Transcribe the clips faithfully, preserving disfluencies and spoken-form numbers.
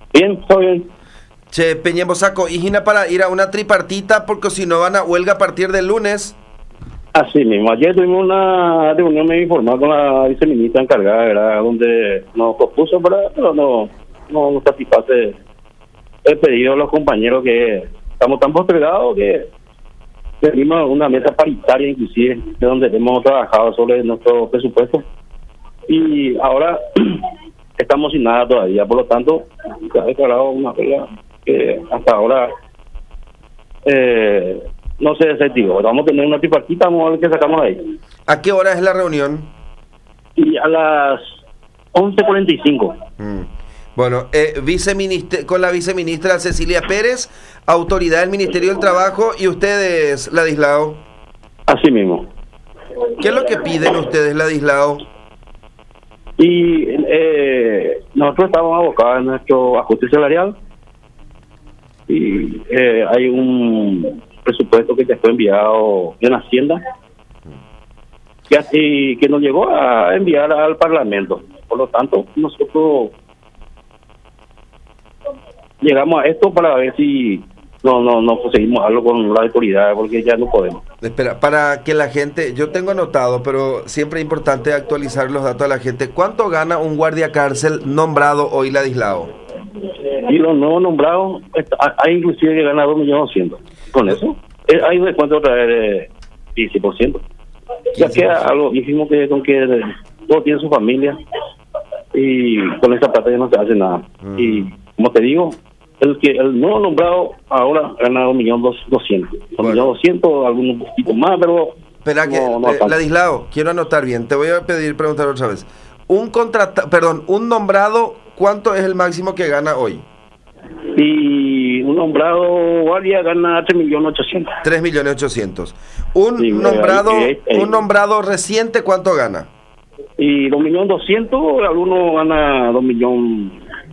Bien, todo bien. Che, Peñembosaco, hijina para ir a una tripartita porque si no van a huelga a partir del lunes. Así mismo, ayer tuvimos una reunión medio informal con la viceministra encargada, ¿verdad? Donde nos propuso, ¿verdad? Pero no, no nos satisface el pedido de los compañeros que estamos tan postergados que pedimos una mesa paritaria inclusive, de donde hemos trabajado sobre nuestro presupuesto. Y ahora estamos sin nada todavía, por lo tanto, se ha declarado una regla que hasta ahora eh, no se desactivó. Vamos a tener una tripartita, vamos a ver qué sacamos ahí. ¿A qué hora es la reunión? Y a las once cuarenta y cinco. Mm. Bueno, eh, viceministra, con la viceministra Cecilia Pérez, autoridad del Ministerio del Trabajo, y ustedes, Ladislao. Así mismo. ¿Qué es lo que piden ustedes, Ladislao? Y eh, nosotros estamos abocados en nuestro ajuste salarial y eh, hay un presupuesto que ya fue enviado en Hacienda que, así, que nos llegó a enviar al Parlamento. Por lo tanto, nosotros llegamos a esto para ver si no no no conseguimos algo con la autoridad, porque ya no podemos. Espera, para que la gente, yo tengo anotado, pero siempre es importante actualizar los datos a la gente. ¿Cuánto gana un guardia cárcel nombrado hoy, Ladislao? Y los nuevos nombrados, hay inclusive que gana dos millones doscientos. Con eso, eh, hay un descuento otra vez de quince por ciento. Ya queda algo ínfimo que con que eh, todo tiene su familia y con esa plata ya no se hace nada. Uh-huh. Y como te digo, el que el nuevo nombrado ahora gana un millón doscientos. Un Bueno. millón doscientos, algunos poquito más, pero... Espera que, no, no eh, Ladislao, quiero anotar bien, te voy a pedir preguntar otra vez. Un contrata, perdón, un nombrado, ¿cuánto es el máximo que gana hoy? Y un nombrado guardia gana tres millones ochocientos. tres millones ochocientos. Un Sí, nombrado, eh, eh, un nombrado reciente, ¿cuánto gana? Y dos millones doscientos, algunos gana dos millones...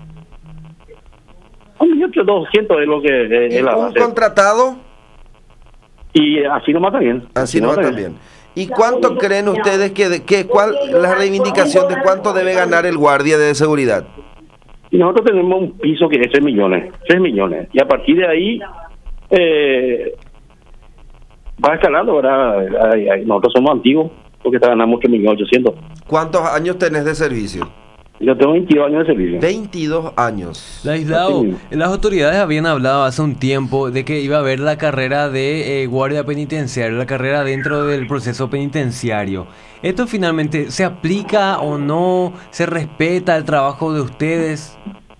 Un millón doscientos es lo que eh, ¿Y es la un base. contratado? Y así nomás también. Así no también. ¿Y cuánto creen ustedes que, de, que cuál la reivindicación de cuánto debe ganar el guardia de seguridad? Y nosotros tenemos un piso que es tres millones, tres millones. Y a partir de ahí eh, va escalando, ¿verdad? Ay, ay, nosotros somos antiguos porque ganamos tres millones ochocientos. ¿Cuántos años tenés de servicio? Yo tengo veintidós años de servicio. veintidós años. Ladislao, las autoridades habían hablado hace un tiempo de que iba a haber la carrera de eh, guardia penitenciario, la carrera dentro del proceso penitenciario. ¿Esto finalmente se aplica o no? ¿Se respeta el trabajo de ustedes?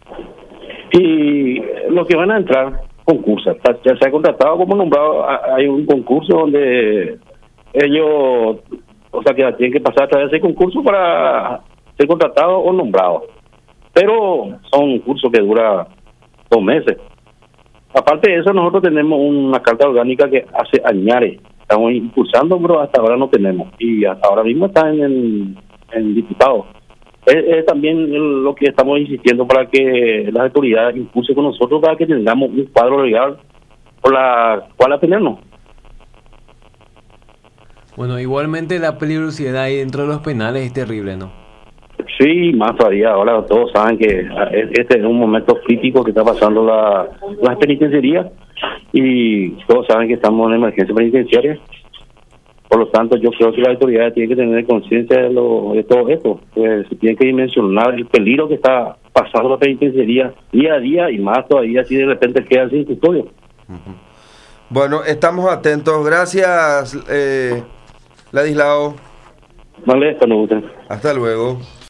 Y los que van a entrar concursan. Ya se ha contratado como nombrado. Hay un concurso donde ellos, o sea, que tienen que pasar a través de ese concurso para ser contratado o nombrado, pero son cursos que dura dos meses. Aparte de eso, nosotros tenemos una carta orgánica que hace añares, estamos impulsando, pero hasta ahora no tenemos, y hasta ahora mismo está en el en diputado. Es, es también lo que estamos insistiendo para que las autoridades impulsen con nosotros para que tengamos un cuadro legal por la cual atenernos. Bueno, igualmente la peligrosidad ahí dentro de los penales es terrible, ¿no? Sí, más todavía. Ahora todos saben que este es un momento crítico que está pasando la, las penitenciarías y todos saben que estamos en emergencia penitenciaria. Por lo tanto, yo creo que las autoridades tienen que tener conciencia de, lo, de todo esto. Pues se tiene que dimensionar el peligro que está pasando la penitenciaría día a día y más todavía si de repente quedan sin custodio. Uh-huh. Bueno, estamos atentos. Gracias, eh, Ladislao. Vale, hasta luego. Hasta luego.